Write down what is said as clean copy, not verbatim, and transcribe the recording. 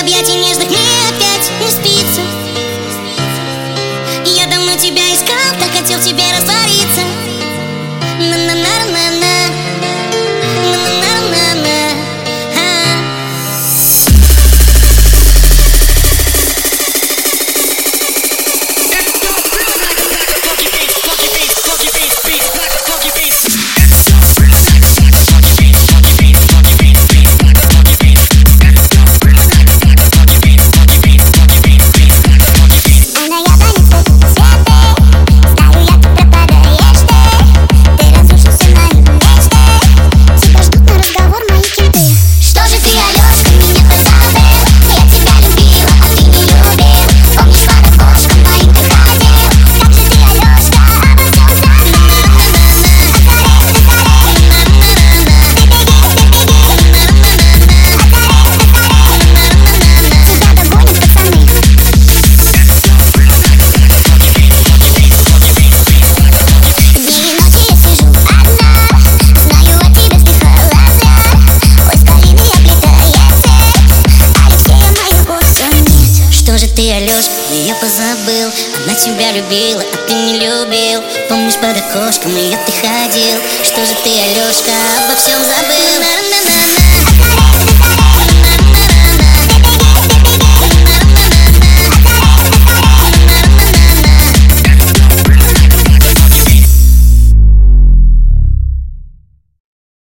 объятий нежных мне опять не спится. Я давно тебя искал, так хотел в тебе раствориться. На-на-на-на-на, на-на-на-на-на. Ты, Алёшка, ее позабыл. Она тебя любила, а ты не любил. Помнишь, под окошком ее ты ходил. Что же ты, Алёшка, обо всем забыл?